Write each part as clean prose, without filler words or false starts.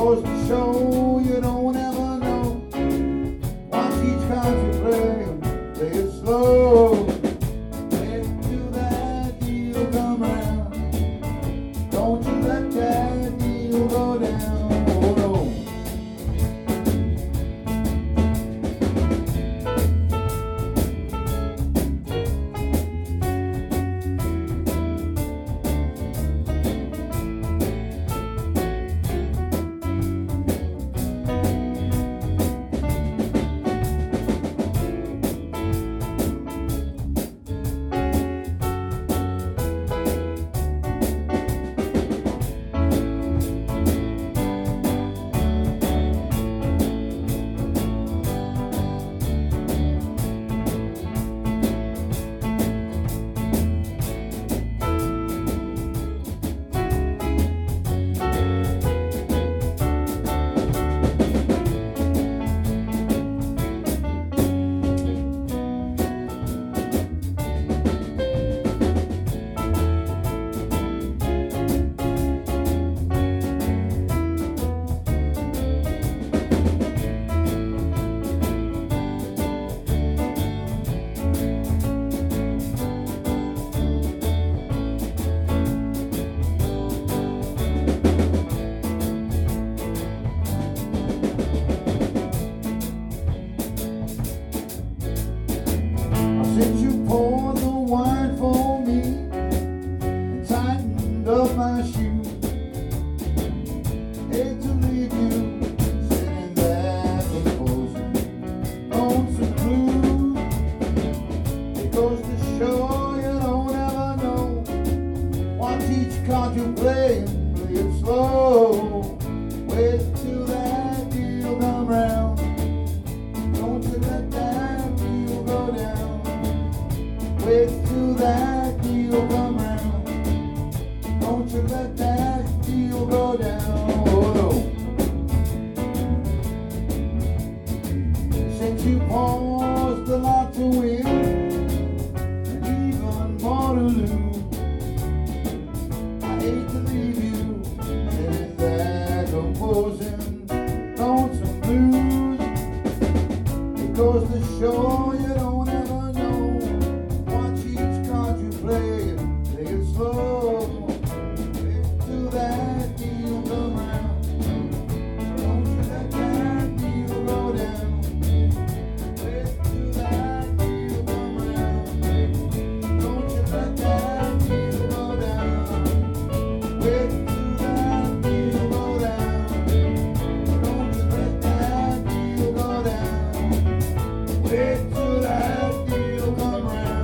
Goes to show you don't ever know. Watch each country play it slow. Wait till that deal come round. Don't you let that deal go down. Oh no. Since you poured the wine for me and tightened up my shoes, hate to leave you sitting there composing on some blues. It goes to show you don't ever know. Watch each card you play and play it slow. Wait till that deal come round. Don't you let that deal go down. Wait till that deal come round. Don't you let that deal go down. Oh no. Since you paused a lot to win and even more to lose, I hate to leave you sitting there composing lonesome blues. It goes to show you don't ever know. Play it slow. Wait till that deal come round. Don't you let that deal go down. Wait till that deal come round. Don't you let that deal go down. Wait till that deal go down. Don't you let that deal go down. Wait till that deal come round.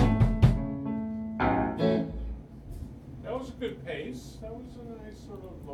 That was a good pace. That was a nice sort of